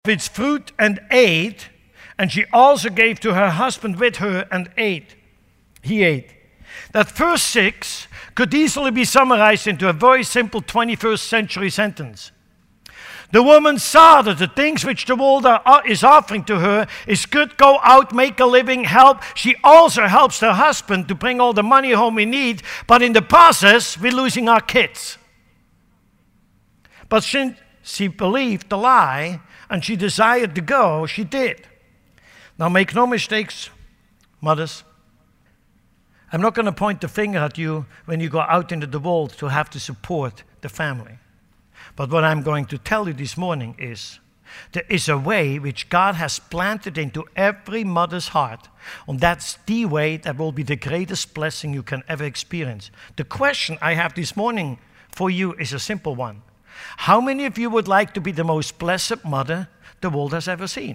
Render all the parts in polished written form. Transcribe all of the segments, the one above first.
of its fruit and ate, and she also gave to her husband with her and ate. He ate. That verse 6 could easily be summarized into a very simple 21st century sentence. The woman saw that the things which the world is offering to her is good. Go out, make a living, help. She also helps her husband to bring all the money home we need, but in the process, we're losing our kids. But she believed the lie, and she desired to go. She did. Now, make no mistakes, mothers. I'm not going to point the finger at you when you go out into the world to have to support the family. But what I'm going to tell you this morning is there is a way which God has planted into every mother's heart, and that's the way that will be the greatest blessing you can ever experience. The question I have this morning for you is a simple one. How many of you would like to be the most blessed mother the world has ever seen?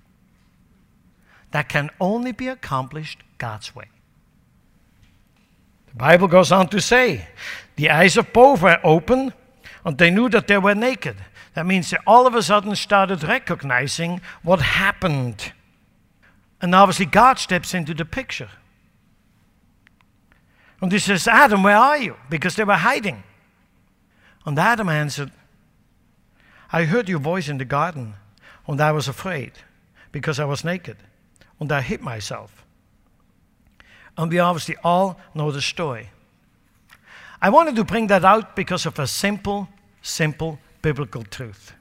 That can only be accomplished God's way. The Bible goes on to say, the eyes of both were open, and they knew that they were naked. That means they all of a sudden started recognizing what happened. And obviously God steps into the picture. And he says, Adam, where are you? Because they were hiding. And Adam answered, I heard your voice in the garden, and I was afraid, because I was naked, and I hid myself. And we obviously all know the story. I wanted to bring that out because of a simple biblical truth.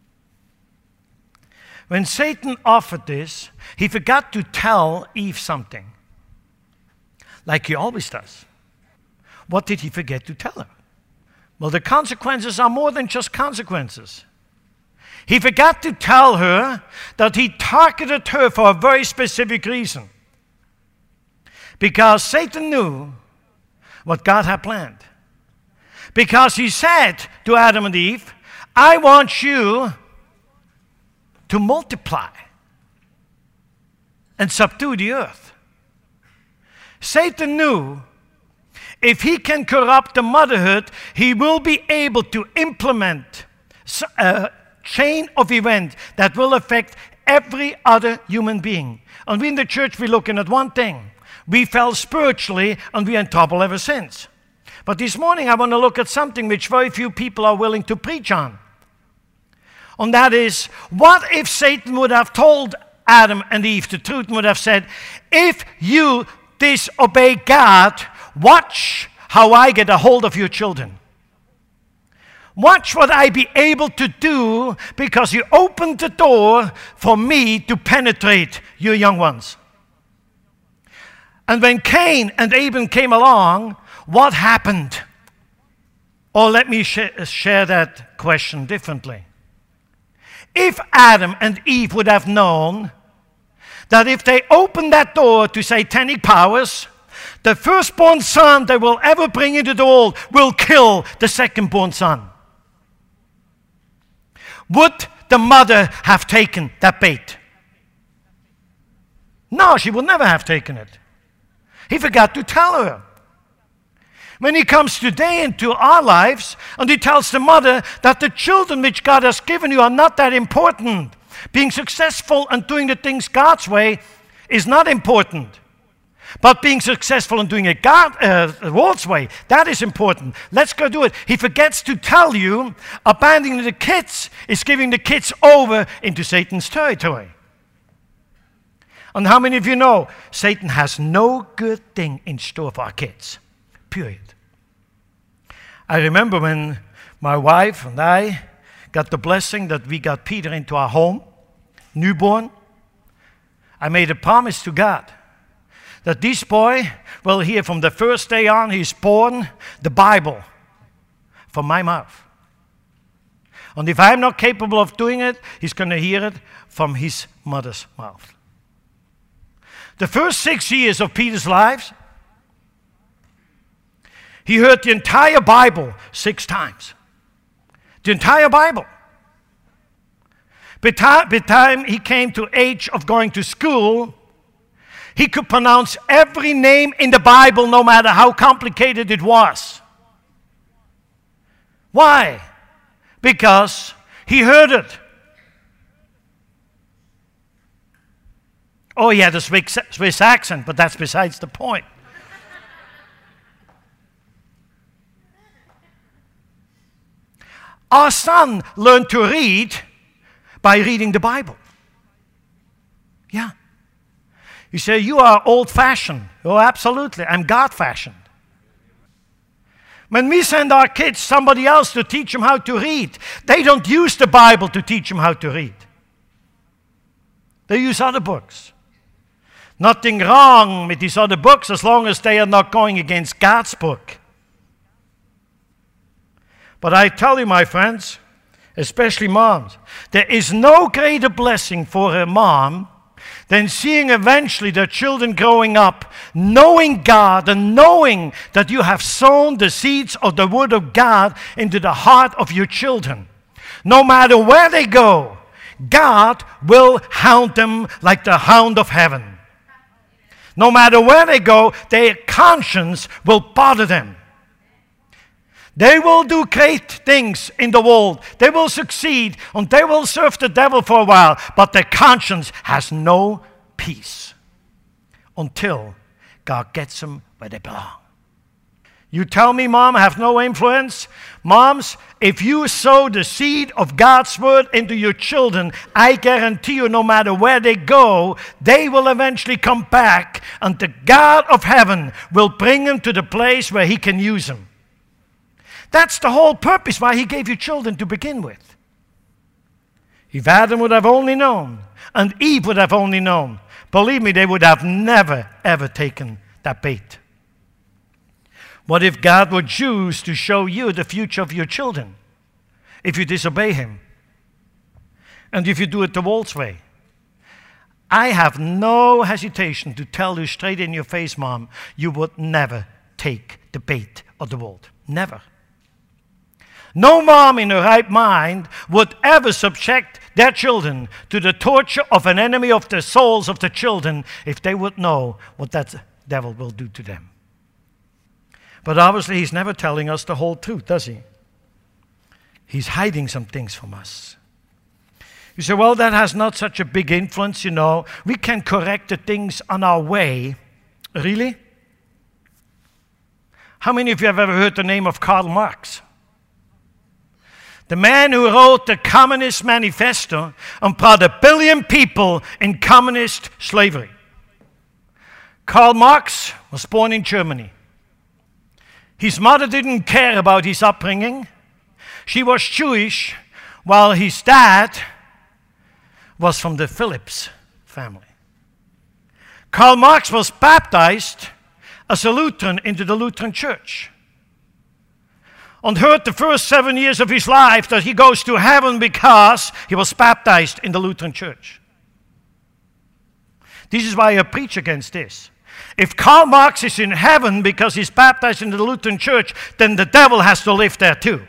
When Satan offered this, he forgot to tell Eve something, like he always does. What did he forget to tell her? Well, the consequences are more than just consequences. He forgot to tell her that he targeted her for a very specific reason. Because Satan knew what God had planned. Because he said to Adam and Eve, I want you to multiply and subdue the earth. Satan knew if he can corrupt the motherhood, he will be able to implement a chain of events that will affect every other human being. And we in the church, we're looking at one thing. We fell spiritually, and we're in trouble ever since. But this morning, I want to look at something which very few people are willing to preach on. And that is, what if Satan would have told Adam and Eve the truth and would have said, if you disobey God, watch how I get a hold of your children. Watch what I be able to do because you opened the door for me to penetrate your young ones. And when Cain and Abel came along, what happened? Or let me share that question differently. If Adam and Eve would have known that if they opened that door to satanic powers, the firstborn son they will ever bring into the world will kill the secondborn son, would the mother have taken that bait? No, she would never have taken it. He forgot to tell her. When he comes today into our lives and he tells the mother that the children which God has given you are not that important. Being successful and doing the things God's way is not important. But being successful and doing it the world's way, that is important. Let's go do it. He forgets to tell you abandoning the kids is giving the kids over into Satan's territory. And how many of you know Satan has no good thing in store for our kids? Period. I remember when my wife and I got the blessing that we got Peter into our home, newborn. I made a promise to God that this boy will hear from the first day on he's born the Bible from my mouth. And if I'm not capable of doing it, he's going to hear it from his mother's mouth. The first 6 years of Peter's lives, he heard the entire Bible 6 times. The entire Bible. By the time he came to age of going to school, he could pronounce every name in the Bible no matter how complicated it was. Why? Because he heard it. Oh, he had a Swiss accent, but that's besides the point. Our son learned to read by reading the Bible. Yeah. You say, you are old-fashioned. Oh, absolutely. I'm God-fashioned. When we send our kids somebody else to teach them how to read, they don't use the Bible to teach them how to read. They use other books. Nothing wrong with these other books as long as they are not going against God's book. But I tell you, my friends, especially moms, there is no greater blessing for a mom than seeing eventually their children growing up, knowing God and knowing that you have sown the seeds of the Word of God into the heart of your children. No matter where they go, God will hound them like the hound of heaven. No matter where they go, their conscience will bother them. They will do great things in the world. They will succeed and they will serve the devil for a while, but their conscience has no peace until God gets them where they belong. You tell me, Mom, I have no influence? Moms, if you sow the seed of God's word into your children, I guarantee you, no matter where they go, they will eventually come back, and the God of heaven will bring them to the place where he can use them. That's the whole purpose why he gave you children to begin with. If Adam would have only known, and Eve would have only known, believe me, they would have never, ever taken that bait. What if God would choose to show you the future of your children if you disobey him? And if you do it the world's way? I have no hesitation to tell you straight in your face, Mom, you would never take the bait of the world. Never. No mom in her right mind would ever subject their children to the torture of an enemy of the souls of the children if they would know what that devil will do to them. But obviously he's never telling us the whole truth, does he? He's hiding some things from us. You say, well, that has not such a big influence, you know. We can correct the things on our way. Really? How many of you have ever heard the name of Karl Marx? The man who wrote the Communist Manifesto and brought 1 billion people in communist slavery. Karl Marx was born in Germany. His mother didn't care about his upbringing. She was Jewish, while his dad was from the Phillips family. Karl Marx was baptized as a Lutheran into the Lutheran Church, and heard the first 7 years of his life that he goes to heaven because he was baptized in the Lutheran Church. This is why I preach against this. If Karl Marx is in heaven because he's baptized in the Lutheran Church, then the devil has to live there too.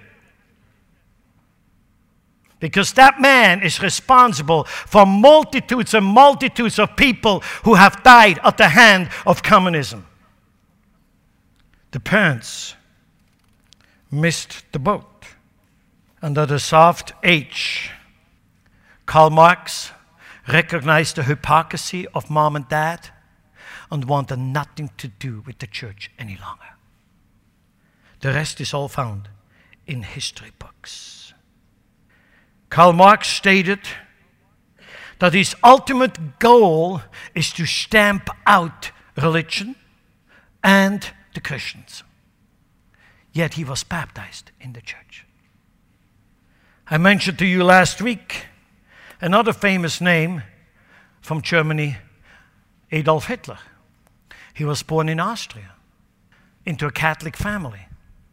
Because that man is responsible for multitudes and multitudes of people who have died at the hand of communism. The parents missed the boat. And at a soft age, Karl Marx recognized the hypocrisy of mom and dad and wanted nothing to do with the church any longer. The rest is all found in history books. Karl Marx stated that his ultimate goal is to stamp out religion and the Christians. Yet he was baptized in the church. I mentioned to you last week another famous name from Germany, Adolf Hitler. He was born in Austria into a Catholic family.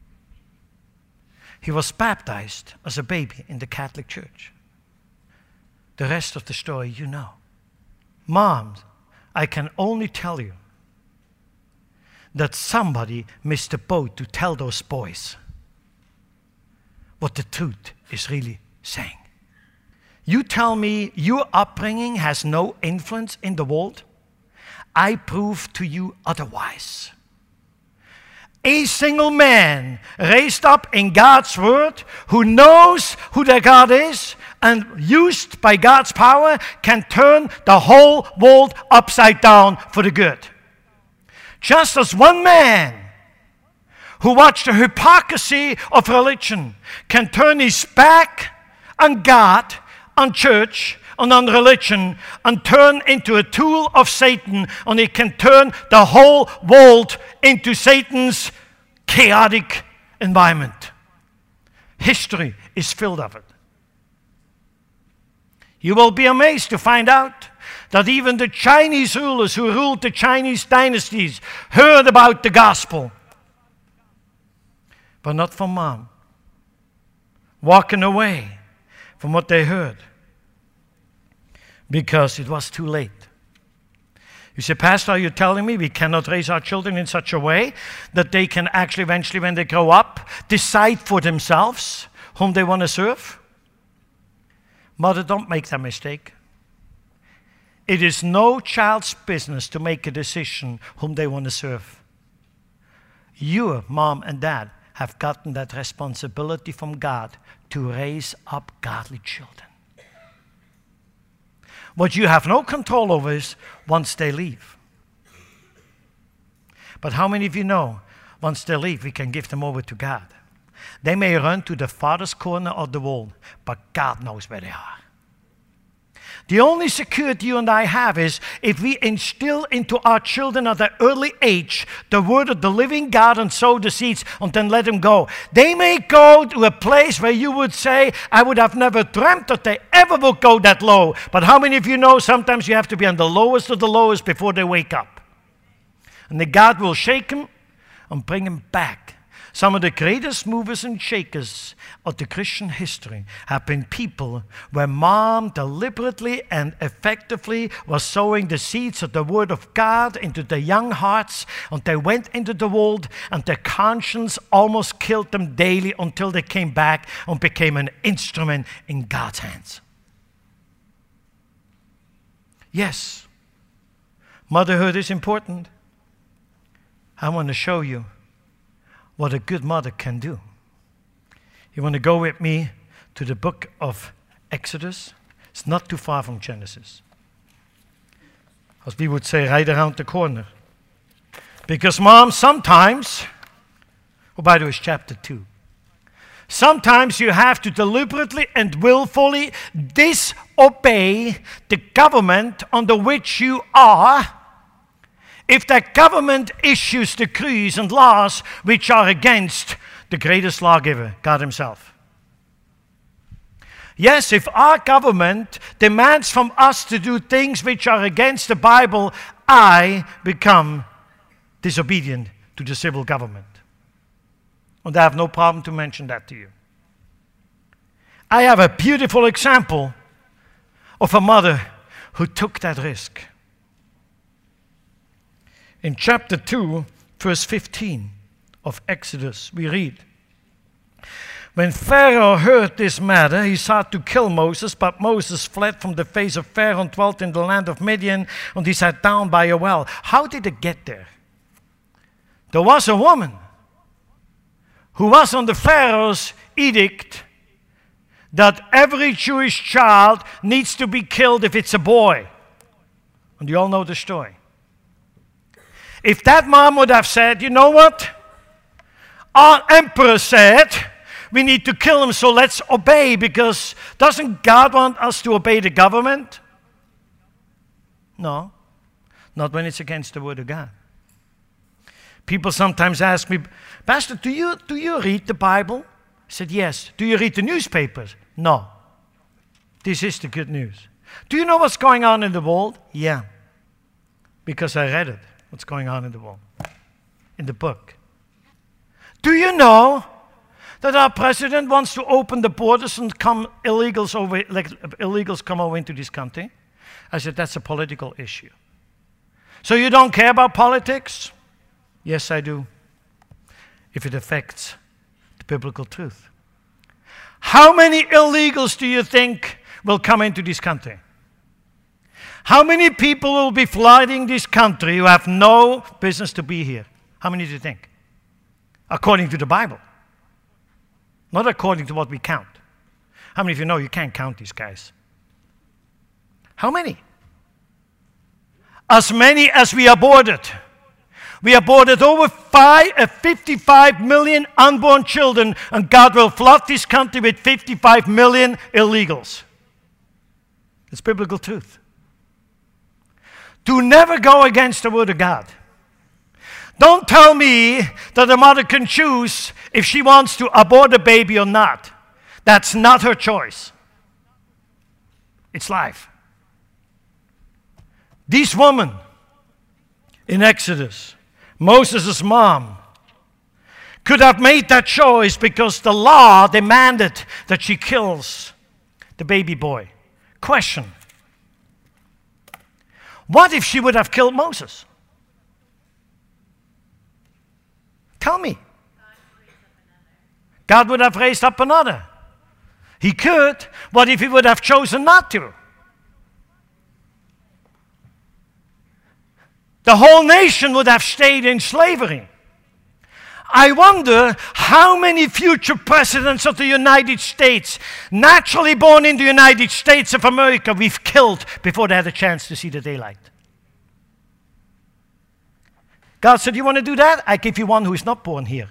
He was baptized as a baby in the Catholic Church. The rest of the story you know. Moms, I can only tell you that somebody missed the boat to tell those boys what the truth is really saying. You tell me your upbringing has no influence in the world? I prove to you otherwise. A single man raised up in God's word who knows who their God is and used by God's power can turn the whole world upside down for the good. Just as one man who watched the hypocrisy of religion can turn his back on God, on church, and on religion, and turn into a tool of Satan, and he can turn the whole world into Satan's chaotic environment. History is filled of it. You will be amazed to find out that even the Chinese rulers who ruled the Chinese dynasties heard about the gospel, but not from mom, walking away from what they heard because it was too late. You say, Pastor, are you telling me we cannot raise our children in such a way that they can actually eventually, when they grow up, decide for themselves whom they want to serve? Mother, don't make that mistake. It is no child's business to make a decision whom they want to serve. You, mom and dad, have gotten that responsibility from God to raise up godly children. What you have no control over is once they leave. But how many of you know, once they leave, we can give them over to God? They may run to the farthest corner of the world, but God knows where they are. The only security you and I have is if we instill into our children at an early age the word of the living God and sow the seeds and then let them go. They may go to a place where you would say, I would have never dreamt that they ever would go that low. But how many of you know sometimes you have to be on the lowest of the lowest before they wake up? And then God will shake them and bring them back. Some of the greatest movers and shakers of the Christian history have been people where mom deliberately and effectively was sowing the seeds of the Word of God into their young hearts, and they went into the world, and their conscience almost killed them daily until they came back and became an instrument in God's hands. Yes, motherhood is important. I want to show you what a good mother can do. You want to go with me to the book of Exodus? It's not too far from Genesis. As we would say, right around the corner. Because mom, sometimes, oh, by the way, it's chapter 2. Sometimes you have to deliberately and willfully disobey the government under which you are, if that government issues decrees and laws which are against the greatest lawgiver, God himself. Yes, if our government demands from us to do things which are against the Bible, I become disobedient to the civil government. And I have no problem to mention that to you. I have a beautiful example of a mother who took that risk. In chapter 2, verse 15 of Exodus, we read, When Pharaoh heard this matter, he sought to kill Moses, but Moses fled from the face of Pharaoh and dwelt in the land of Midian, and he sat down by a well. How did it get there? There was a woman who was on the Pharaoh's edict that every Jewish child needs to be killed if it's a boy. And you all know the story. If that mom would have said, you know what? Our emperor said we need to kill him, so let's obey, because doesn't God want us to obey the government? No, not when it's against the word of God. People sometimes ask me, Pastor, do you read the Bible? I said, yes. Do you read the newspapers? No. This is the good news. Do you know what's going on in the world? Yeah, because I read it. What's going on in the world, in the book. Do you know that our president wants to open the borders and illegals come over into this country? I said, that's a political issue. So you don't care about politics? Yes, I do, if it affects the biblical truth. How many illegals do you think will come into this country? How many people will be flooding this country who have no business to be here? How many do you think? according to the Bible, not according to what we count. How many of you know you can't count these guys? How many? As many as we aborted. We aborted over 55 million unborn children, and God will flood this country with 55 million illegals. It's biblical truth. Do never go against the Word of God. Don't tell me that a mother can choose if she wants to abort a baby or not. That's not her choice. It's life. This woman in Exodus, Moses' mom, could have made that choice because the law demanded that she kills the baby boy. Question. What if she would have killed Moses? Tell me. God would have raised up another. He could. What if he would have chosen not to? The whole nation would have stayed in slavery. I wonder how many future presidents of the United States, naturally born in the United States of America, we've killed before they had a chance to see the daylight. God said, you want to do that? I give you one who is not born here.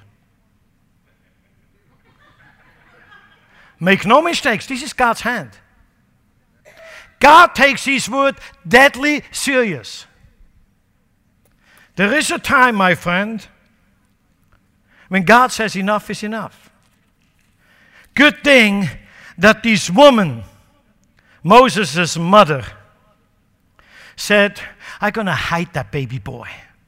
Make no mistakes, this is God's hand. God takes his word deadly serious. There is a time, my friend, when God says enough is enough. Good thing that this woman, Moses' mother, said, I'm going to hide that baby boy.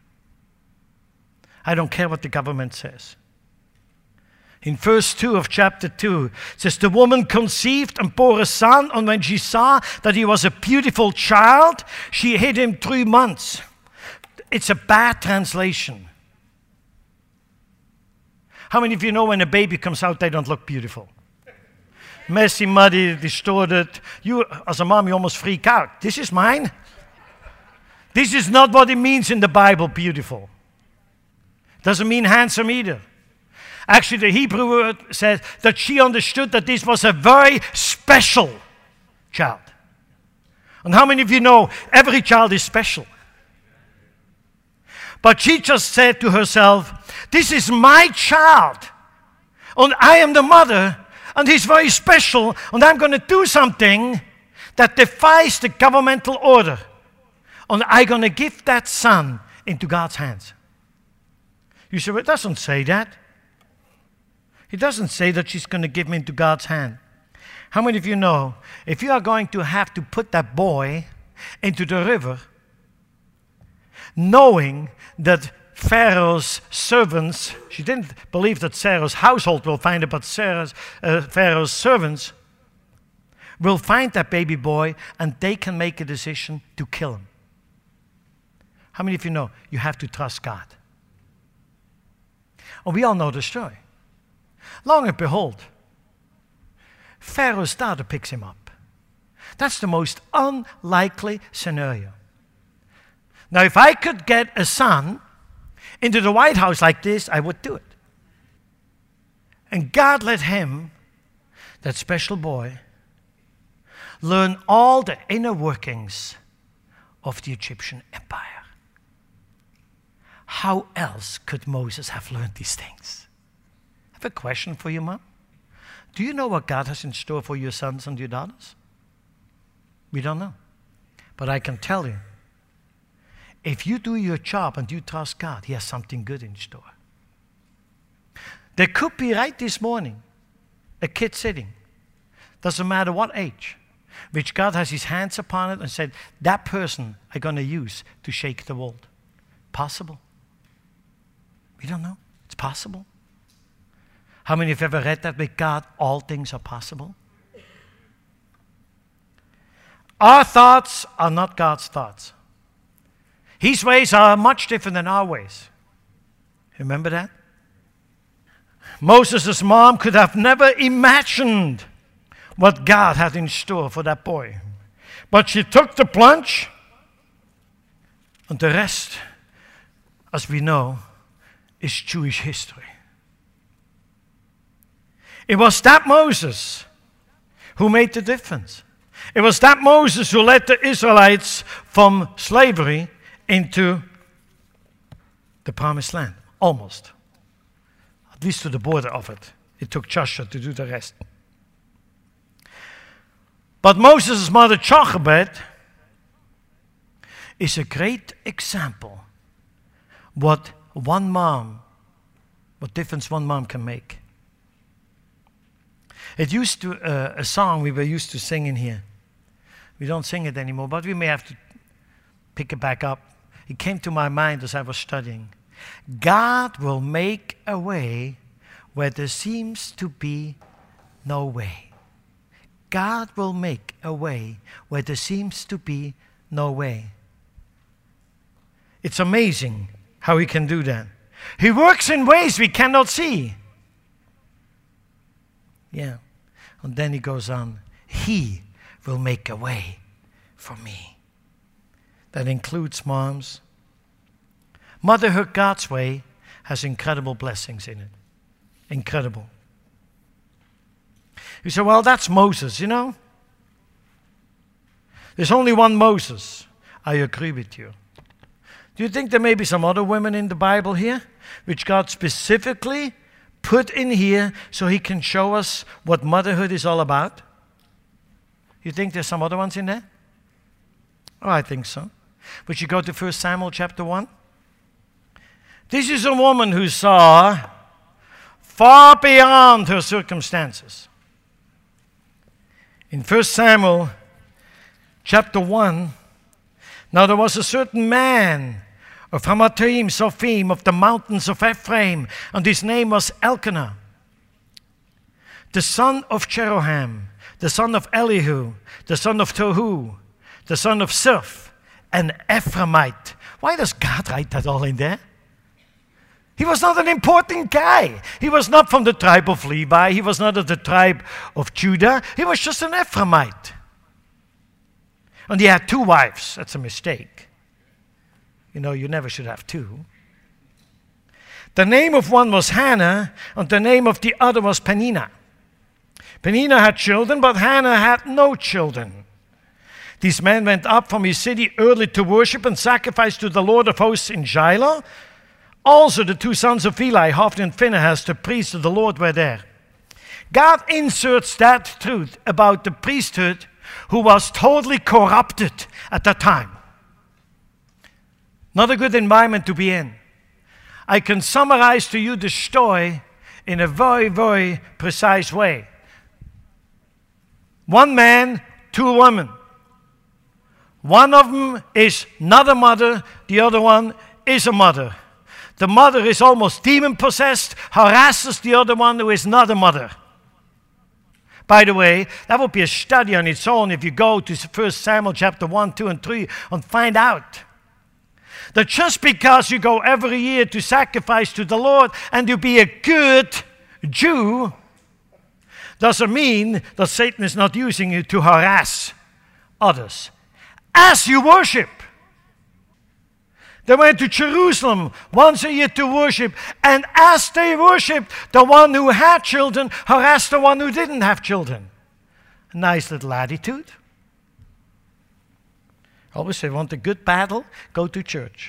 I don't care what the government says. In verse 2 of chapter 2, it says, the woman conceived and bore a son, and when she saw that he was a beautiful child, she hid him 3 months. It's a bad translation. How many of you know when a baby comes out, they don't look beautiful? Messy, muddy, distorted. You, as a mom, you almost freak out. This is mine. This is not what it means in the Bible, beautiful. Doesn't mean handsome either. Actually, the Hebrew word says that she understood that this was a very special child. And how many of you know every child is special? But she just said to herself, this is my child, and I am the mother, and he's very special, and I'm going to do something that defies the governmental order, and I'm going to give that son into God's hands. You say, well, it doesn't say that. It doesn't say that she's going to give him into God's hand. How many of you know, if you are going to have to put that boy into the river, knowing that Pharaoh's servants, she didn't believe that Pharaoh's household will find it, but Pharaoh's servants will find that baby boy and they can make a decision to kill him. How many of you know you have to trust God? And we all know the story. Long and behold, Pharaoh's daughter picks him up. That's the most unlikely scenario. Now, if I could get a son into the White House like this, I would do it. And God let him, that special boy, learn all the inner workings of the Egyptian empire. How else could Moses have learned these things? I have a question for you, Mom. Do you know what God has in store for your sons and your daughters? We don't know. But I can tell you, if you do your job and you trust God, he has something good in store. There could be right this morning a kid sitting, doesn't matter what age, which God has his hands upon it and said, that person I'm going to use to shake the world. Possible. We don't know. It's possible. How many have ever read that with God, all things are possible? Our thoughts are not God's thoughts. His ways are much different than our ways. Remember that? Moses' mom could have never imagined what God had in store for that boy. But she took the plunge, and the rest, as we know, is Jewish history. It was that Moses who made the difference. It was that Moses who led the Israelites from slavery into the promised land. Almost. At least to the border of it. It took Joshua to do the rest. But Moses' mother Jochebed is a great example what difference one mom can make. It used to, a song we were used to sing in here. We don't sing it anymore, but we may have to pick it back up. It came to my mind as I was studying. God will make a way where there seems to be no way. God will make a way where there seems to be no way. It's amazing how He can do that. He works in ways we cannot see. Yeah. And then He goes on, He will make a way for me. That includes moms. Motherhood God's way has incredible blessings in it. Incredible. You say, well, that's Moses, you know. There's only one Moses. I agree with you. Do you think there may be some other women in the Bible here, which God specifically put in here so He can show us what motherhood is all about? You think there's some other ones in there? Oh, I think so. Would you go to 1 Samuel chapter 1? This is a woman who saw far beyond her circumstances. In 1 Samuel chapter 1, now there was a certain man of Hamathim Sophim of the mountains of Ephraim, and his name was Elkanah, the son of Jeroham, the son of Elihu, the son of Tohu, the son of Siph, an Ephraimite. Why does God write that all in there? He was not an important guy. He was not from the tribe of Levi. He was not of the tribe of Judah. He was just an Ephraimite. And he had 2 wives. That's a mistake. You know, you never should have 2. The name of one was Hannah, and the name of the other was Peninnah. Peninnah had children, but Hannah had no children. These men went up from his city early to worship and sacrifice to the Lord of hosts in Shiloh. Also the 2 sons of Eli, Hophni and Phinehas, the priests of the Lord, were there. God inserts that truth about the priesthood who was totally corrupted at that time. Not a good environment to be in. I can summarize to you the story in a very, very precise way. 1 man, 2 women. One of them is not a mother, the other one is a mother. The mother is almost demon-possessed, harasses the other one who is not a mother. By the way, that would be a study on its own if you go to 1 Samuel chapter 1, 2, and 3 and find out that just because you go every year to sacrifice to the Lord and you be a good Jew doesn't mean that Satan is not using you to harass others. As you worship. They went to Jerusalem once a year to worship, and as they worshiped, the one who had children harassed the one who didn't have children. A nice little attitude. Always say, want a good battle? Go to church.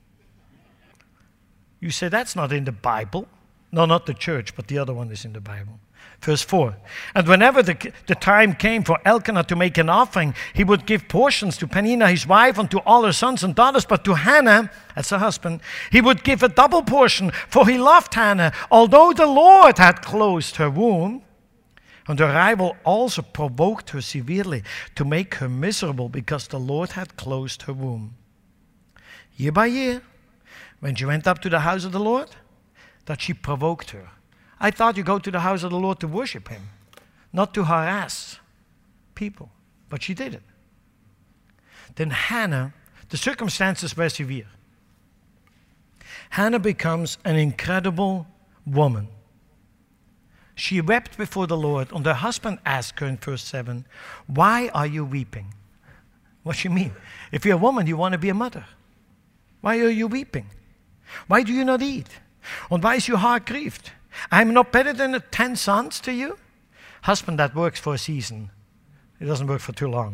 You say, that's not in the Bible. No, not the church, but the other one is in the Bible. Verse 4, and whenever the time came for Elkanah to make an offering, he would give portions to Peninnah, his wife, and to all her sons and daughters, but to Hannah, as her husband, he would give a double portion, for he loved Hannah, although the Lord had closed her womb. And her rival also provoked her severely to make her miserable, because the Lord had closed her womb. Year by year, when she went up to the house of the Lord, that she provoked her. I thought you go to the house of the Lord to worship Him, not to harass people. But she did it. Then Hannah, the circumstances were severe. Hannah becomes an incredible woman. She wept before the Lord, and her husband asked her in verse 7, why are you weeping? What do you mean? If you're a woman, you want to be a mother. Why are you weeping? Why do you not eat? And why is your heart grieved? I'm not better than 10 sons to you? Husband, that works for a season. It doesn't work for too long.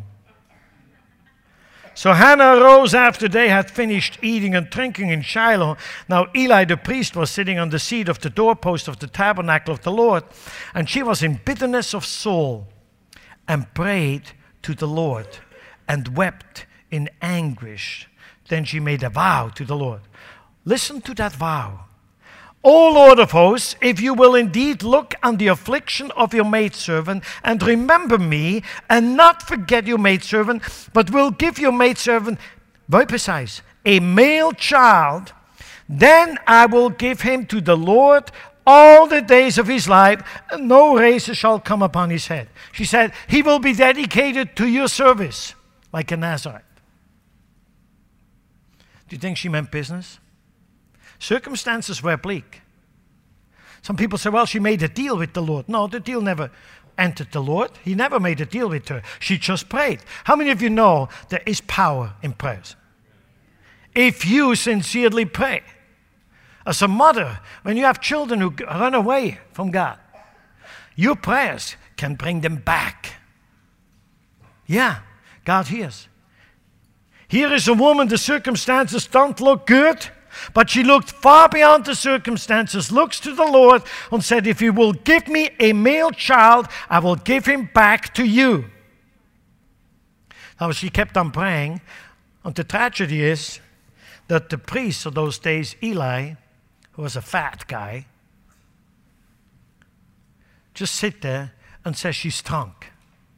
So Hannah arose after they had finished eating and drinking in Shiloh. Now Eli the priest was sitting on the seat of the doorpost of the tabernacle of the Lord, and she was in bitterness of soul, and prayed to the Lord, and wept in anguish. Then she made a vow to the Lord. Listen to that vow. O Lord of hosts, if you will indeed look on the affliction of your maidservant, and remember me, and not forget your maidservant, but will give your maidservant, very precise, a male child, then I will give him to the Lord all the days of his life, and no razor shall come upon his head. She said, he will be dedicated to your service, like a Nazarite. Do you think she meant business? Circumstances were bleak. Some people say, well, she made a deal with the Lord. No, the deal never entered the Lord. He never made a deal with her. She just prayed. How many of you know there is power in prayers? If you sincerely pray. As a mother, when you have children who run away from God, your prayers can bring them back. Yeah, God hears. Here is a woman, the circumstances don't look good, but she looked far beyond the circumstances, looks to the Lord and said, if you will give me a male child, I will give him back to you. Now she kept on praying, and the tragedy is that the priest of those days, Eli, who was a fat guy, just sit there and says she's drunk.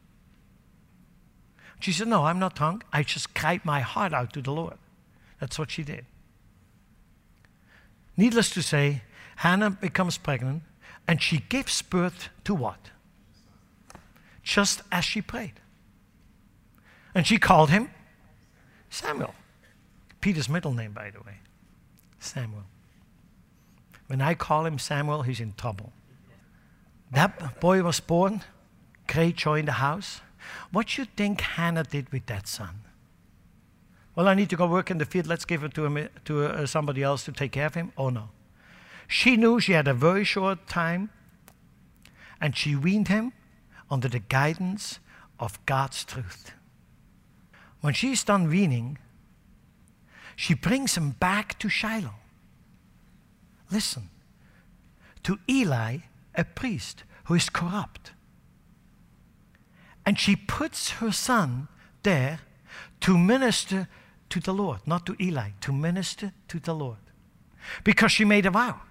She said, no, I'm not drunk. I just cried my heart out to the Lord. That's what she did. Needless to say, Hannah becomes pregnant, and she gives birth to what? Just as she prayed. And she called him Samuel. Peter's middle name, by the way. Samuel. When I call him Samuel, he's in trouble. That boy was born, great joy in the house. What do you think Hannah did with that son? Well, I need to go work in the field. Let's give it to somebody else to take care of him. Oh, no. She knew she had a very short time, and she weaned him under the guidance of God's truth. When she's done weaning, she brings him back to Shiloh. Listen, to Eli, a priest who is corrupt. And she puts her son there to minister to the Lord, not to Eli, to minister to the Lord. Because she made a vow.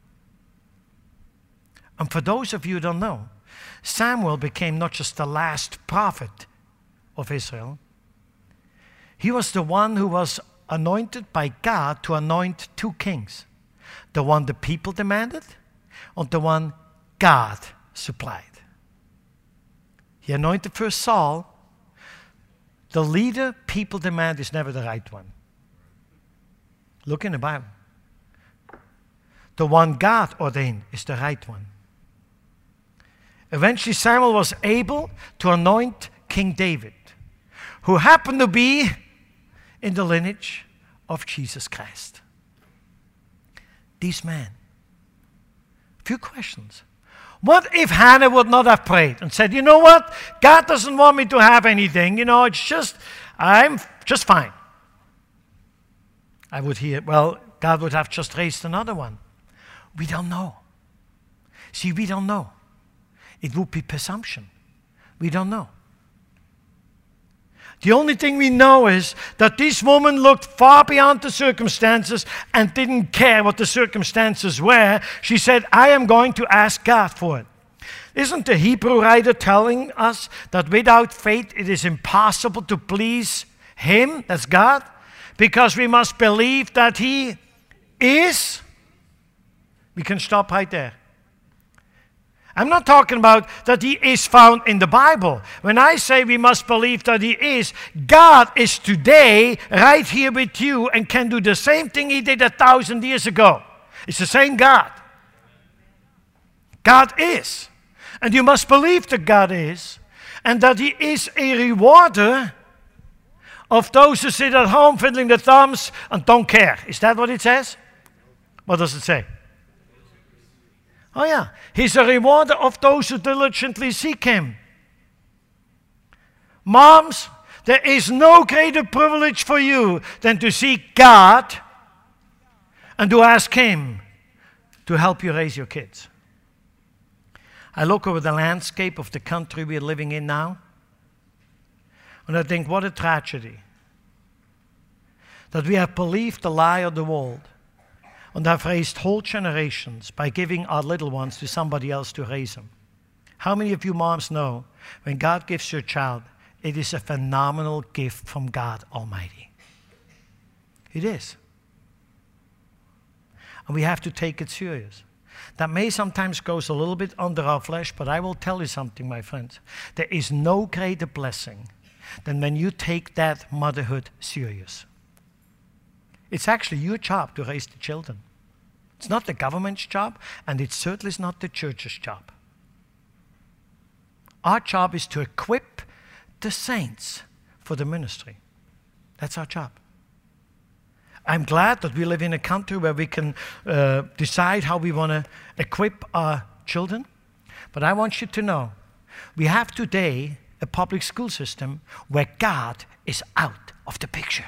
And for those of you who don't know, Samuel became not just the last prophet of Israel. He was the one who was anointed by God to anoint two kings. The one the people demanded and the one God supplied. He anointed first Saul. The leader people demand is never the right one. Look in the Bible. The one God ordained is the right one. Eventually Samuel was able to anoint King David, who happened to be in the lineage of Jesus Christ. These men. Few questions. What if Hannah would not have prayed and said, you know what? God doesn't want me to have anything. I'm just fine. I would hear, well, God would have just raised another one. We don't know. See, we don't know. It would be presumption. We don't know. The only thing we know is that this woman looked far beyond the circumstances and didn't care what the circumstances were. She said, I am going to ask God for it. Isn't the Hebrew writer telling us that without faith it is impossible to please Him, that's God, because we must believe that He is? We can stop right there. I'm not talking about that He is found in the Bible. When I say we must believe that He is, God is today right here with you and can do the same thing He did 1,000 years ago. It's the same God. God is. And you must believe that God is, and that He is a rewarder of those who sit at home fiddling their thumbs and don't care. Is that what it says? What does it say? Oh yeah, He's a rewarder of those who diligently seek Him. Moms, there is no greater privilege for you than to seek God and to ask Him to help you raise your kids. I look over the landscape of the country we are living in now, and I think, what a tragedy that we have believed the lie of the world and have raised whole generations by giving our little ones to somebody else to raise them. How many of you moms know when God gives you a child, it is a phenomenal gift from God Almighty? It is. And we have to take it serious. That may sometimes goes a little bit under our flesh, but I will tell you something, my friends. There is no greater blessing than when you take that motherhood serious. It's actually your job to raise the children. It's not the government's job, and it certainly is not the church's job. Our job is to equip the saints for the ministry. That's our job. I'm glad that we live in a country where we can decide how we want to equip our children. But I want you to know, we have today a public school system where God is out of the picture.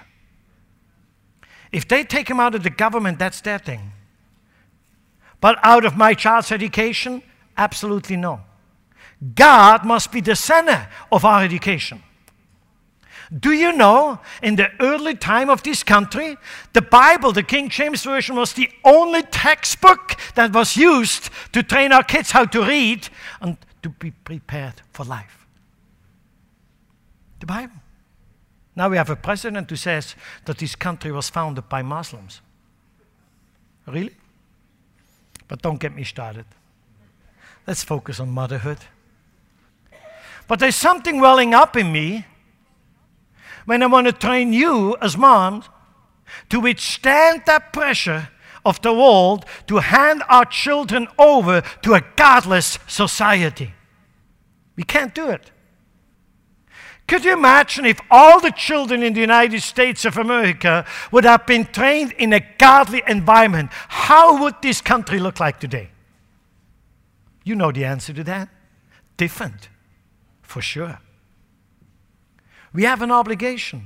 If they take Him out of the government, that's their thing. But out of my child's education, absolutely no. God must be the center of our education. Do you know, in the early time of this country, the Bible, the King James Version, was the only textbook that was used to train our kids how to read and to be prepared for life. The Bible. Now we have a president who says that this country was founded by Muslims. Really? But don't get me started. Let's focus on motherhood. But there's something welling up in me when I want to train you as moms to withstand that pressure of the world to hand our children over to a godless society. We can't do it. Could you imagine if all the children in the United States of America would have been trained in a godly environment? How would this country look like today? You know the answer to that. Different, for sure. We have an obligation.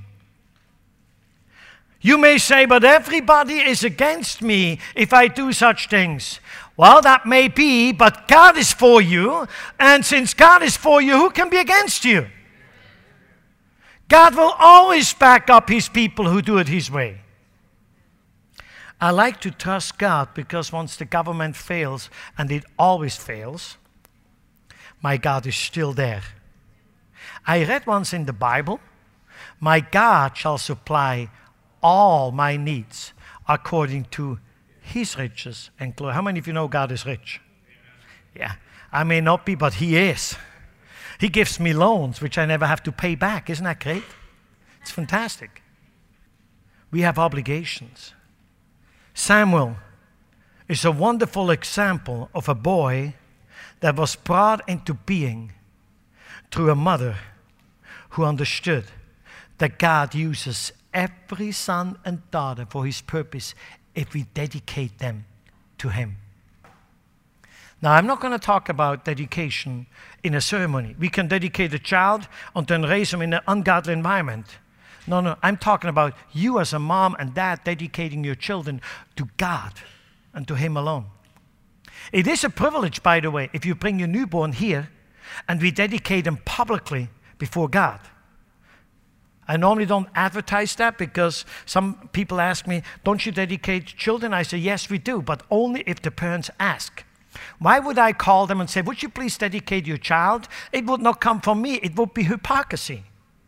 You may say, but everybody is against me if I do such things. Well, that may be, but God is for you, and since God is for you, who can be against you? God will always back up His people who do it His way. I like to trust God because once the government fails, and it always fails, my God is still there. I read once in the Bible, my God shall supply all my needs according to His riches and glory. How many of you know God is rich? Yeah, I may not be, but He is. He gives me loans, which I never have to pay back. Isn't that great? It's fantastic. We have obligations. Samuel is a wonderful example of a boy that was brought into being through a mother who understood that God uses every son and daughter for His purpose if we dedicate them to Him. Now, I'm not going to talk about dedication in a ceremony. We can dedicate a child and then raise him in an ungodly environment. No, I'm talking about you as a mom and dad dedicating your children to God and to Him alone. It is a privilege, by the way, if you bring your newborn here and we dedicate them publicly before God. I normally don't advertise that because some people ask me, don't you dedicate children? I say, yes, we do, but only if the parents ask. Why would I call them and say, would you please dedicate your child? It would not come from me. It would be hypocrisy.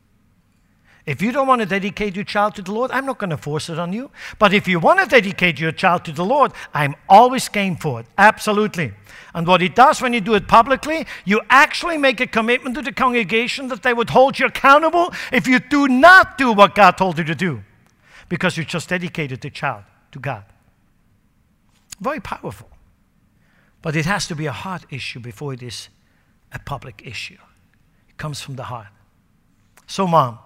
If you don't want to dedicate your child to the Lord, I'm not going to force it on you. But if you want to dedicate your child to the Lord, I'm always game for it. Absolutely. And what it does when you do it publicly, you actually make a commitment to the congregation that they would hold you accountable if you do not do what God told you to do. Because you just dedicated the child to God. Very powerful. But it has to be a heart issue before it is a public issue. It comes from the heart. So, Mom,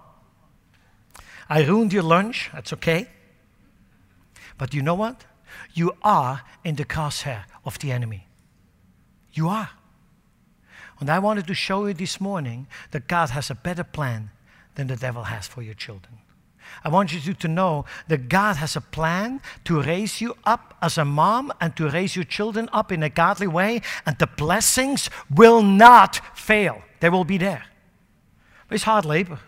I ruined your lunch. That's okay. But you know what? You are in the crosshair of the enemy. You are. And I wanted to show you this morning that God has a better plan than the devil has for your children. I want you to know that God has a plan to raise you up as a mom and to raise your children up in a godly way, and the blessings will not fail. They will be there. But it's hard labor.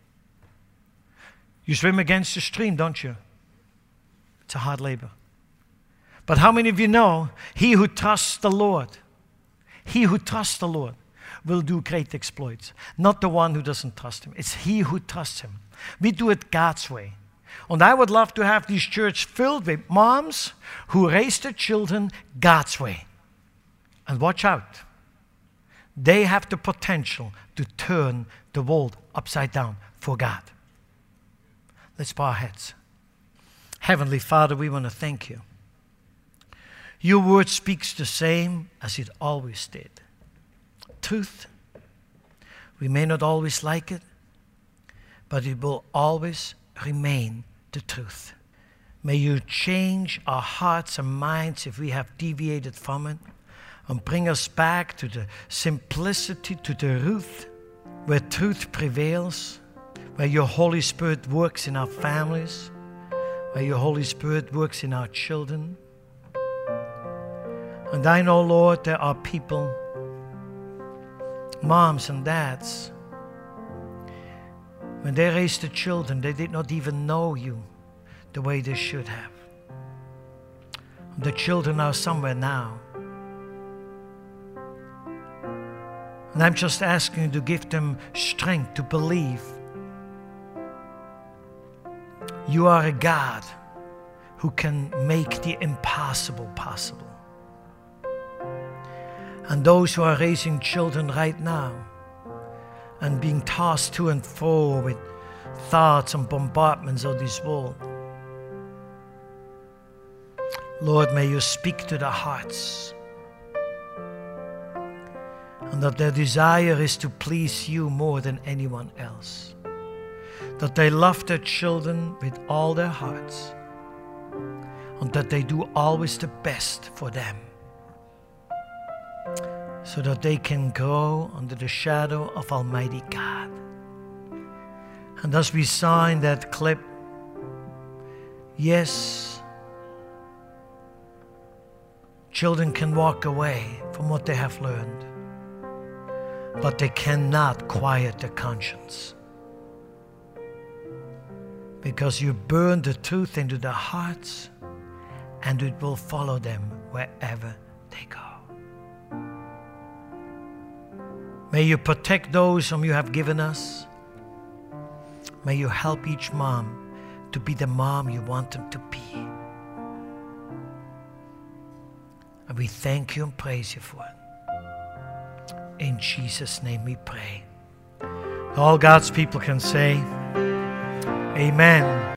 You swim against the stream, don't you? It's a hard labor. But how many of you know, he who trusts the Lord will do great exploits. Not the one who doesn't trust him. It's he who trusts him. We do it God's way. And I would love to have this church filled with moms who raise their children God's way. And watch out. They have the potential to turn the world upside down for God. Let's bow our heads. Heavenly Father, we want to thank you. Your word speaks the same as it always did. Truth. We may not always like it, but it will always remain the truth. May you change our hearts and minds if we have deviated from it, and bring us back to the simplicity, to the root, where truth prevails, where your Holy Spirit works in our families, where your Holy Spirit works in our children. And I know, Lord, there are people, moms and dads, when they raised the children, they did not even know you the way they should have. The children are somewhere now. And I'm just asking you to give them strength to believe you are a God who can make the impossible possible. And those who are raising children right now and being tossed to and fro with thoughts and bombardments of this world, Lord, may you speak to their hearts, and that their desire is to please you more than anyone else. That they love their children with all their hearts, and that they do always the best for them, so that they can grow under the shadow of Almighty God. And as we saw in that clip, yes, children can walk away from what they have learned, but they cannot quiet their conscience, because you burn the truth into their hearts, and it will follow them wherever they go. May you protect those whom you have given us. May you help each mom to be the mom you want them to be. And we thank you and praise you for it. In Jesus' name we pray. All God's people can say, Amen.